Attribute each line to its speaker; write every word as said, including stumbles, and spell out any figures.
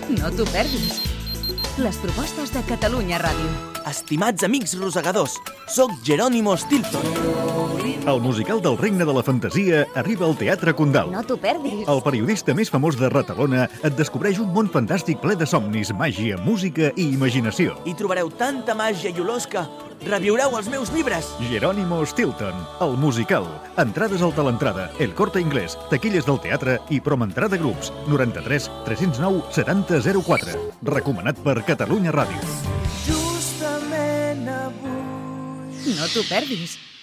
Speaker 1: No t'ho perdis. Les propostes de Catalunya Ràdio.
Speaker 2: Estimats amics rosegadors, soc Jerónimo Stilton.
Speaker 3: El musical del Regne de la Fantasia arriba al Teatre Condal.
Speaker 1: No t'ho perdis.
Speaker 3: El periodista més famós de Ratalona et descobreix un món fantàstic ple de somnis, màgia, música i imaginació.
Speaker 2: Hi trobareu tanta màgia i olors que reviureu els meus llibres.
Speaker 3: Jerónimo Stilton, el musical. Entrades al de l'entrada, El Corte Inglés, taquilles del teatre i promentrada de grups. noranta-tres tres cents nou setanta zero quatre. Recomanat per Catalunya Ràdio.
Speaker 2: Justament avui...
Speaker 1: No t'ho perdis.